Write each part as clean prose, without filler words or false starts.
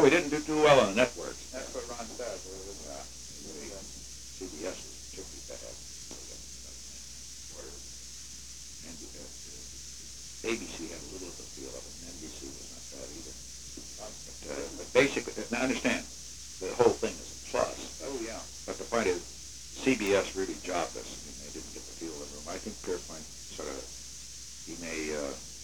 Well, we didn't do too well on the networks. That's what Ron said. CBS was particularly bad. ABC had a little of the feel of it, and NBC was not bad either. But basically, now understand, the whole thing is a plus. Oh, yeah. But the point is, CBS really jobbed us. I mean, they didn't get the feel of the room. I think Pierpoint he may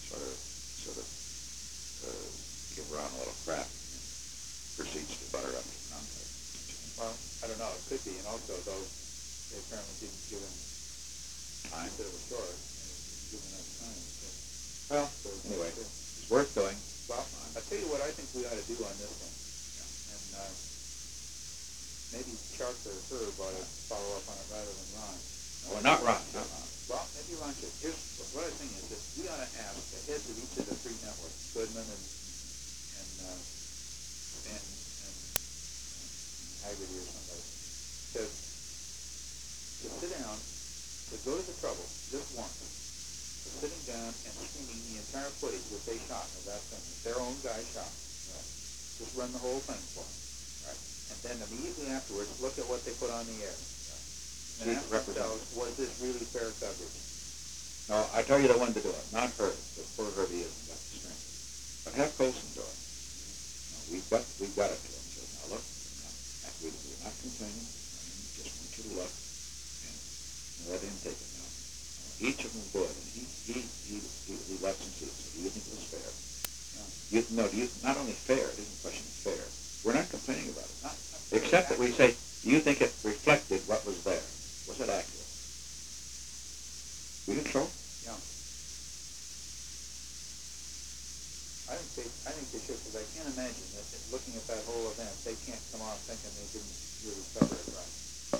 give Ron a little crap and proceeds to butter up his non-type. Well, I don't know. It could be. And also, though, they apparently didn't give him time. Instead of a short, and didn't give him enough time. Well, so anyway, it's worth doing. Well, I'll tell you what I think we ought to do on this one. Yeah. And maybe Chuck or Herb ought to follow up on it rather than Ron. Well, not Ron. Well, maybe Ron should. Here's what I think is that we ought to ask the heads of each of the three networks, Goodman and Haggerty or somebody, to sit down, to go to the trouble just once, of sitting down and streaming the entire footage that they shot of that thing, that their own guy shot. Right. Just run the whole thing for them. Right. And then immediately afterwards, look at what they put on the air. Right. And ask themselves, was this really fair coverage? No, I tell you the one to do it, not her. The poor Herbie hasn't got the strength. But have Colson do it. No, we've got it to him. So now look, we're not complaining. I just want you to look and let him take it now. Each of them is good, and he lets them see it. So do you think it was fair? No. Not only fair, it isn't a question of fair. We're not complaining about it. Except that we say, do you think it reflected what was there? Was it accurate? We think so? Yeah. I think they should, because I can't imagine that looking at that whole event, they can't come off thinking they didn't really cover it right.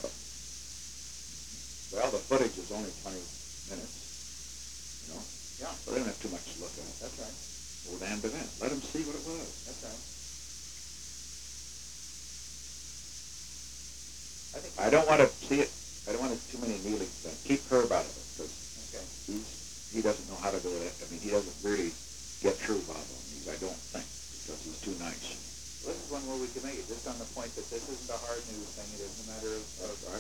Well, the footage is only 20 minutes, you know? Yeah. So they don't have too much to look at. That's right. Old damned event. Let them see what it was. That's right. I don't want to see it. I don't want too many kneeling things. Keep Herb out of it, because he doesn't know how to do it. I mean, he doesn't really get through Bob on these, I don't think, because he's too nice. Well, this is one where we can make it, just on the point that this isn't a hard news thing. It isn't a matter of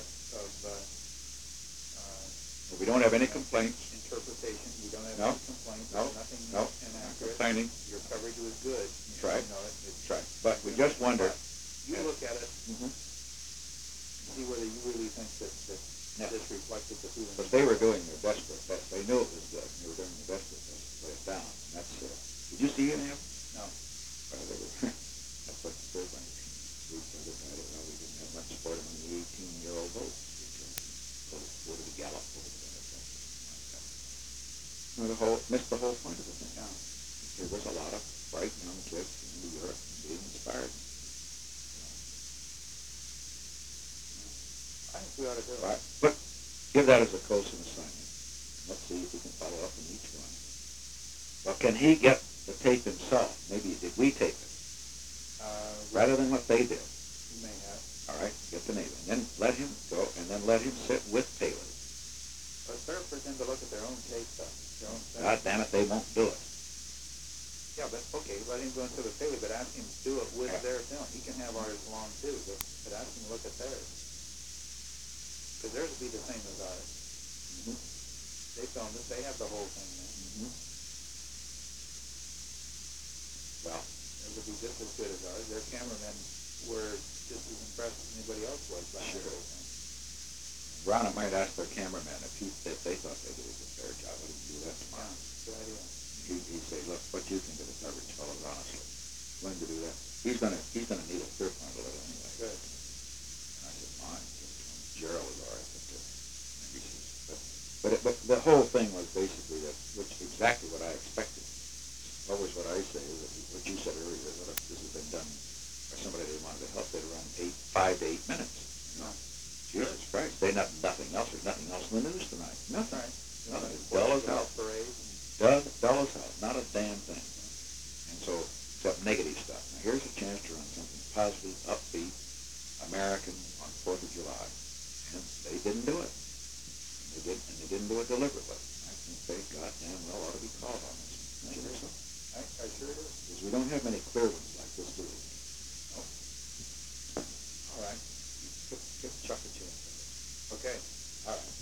we don't have any complaints. Interpretation. We don't have any complaints. No. Nothing inaccurate. Complaining. Your coverage was good. That's right. That's right. But we just wonder. You look at it, see whether you really think that this reflected the feeling. But they were doing their desperate best. They knew it was good. They were doing their desperate best to put it down. And that's did you see any of them? No. Well, they were. That's what the third one. We decided, well, we didn't have much support among the 18-year-old votes. Go to the Gallup vote. Missed the whole point of the thing. Yeah. There was a lot of bright young kids in New York being inspired. I think we ought to do it. Right. But give that as a Colson assignment. Let's see if we can follow up on each one. Well, can he get the tape himself? Maybe did we tape it? Rather than what they did. He may have. All right, get the name. And then let him go, and then let him sit with Paley. Well, it's better for them to look at their own tape stuff. God damn it, they won't do it. Yeah, but okay, let him go into the Paley, but ask him to do it with their film. He can have ours along too, but ask him to look at theirs. Because theirs will be the same as ours. Mm-hmm. They filmed it, they have the whole thing there. Mm-hmm. Well, it will be just as good as ours. Their cameramen were just as impressed as anybody else was by the whole thing. Ron might ask their cameraman if they thought they did a fair job. Let him do that tomorrow. Yeah, good idea. He'd say, look, what do you think of the coverage, fellows, honestly? Willing to do that? He's gonna need a Pierpoint a little anyway. Good. And I said, fine. Gerald was all right, but the whole thing was basically exactly what I expected. Always what I say is what you said earlier, that if this has been done by somebody they wanted to help, they'd run 5 to 8 minutes. You know? Jesus Christ, they have nothing else. There's nothing else in the news tonight. Nothing. Nothing. It's dull as hell. Dull as hell. Not a damn thing. And so, except negative stuff. Now here's a chance to run something positive, upbeat, American on 4th of July. And they didn't do it. And they didn't do it deliberately. I think they goddamn well ought to be called on this. Don't you think so? I sure do. Because we don't have many clear ones like this, do we? All right.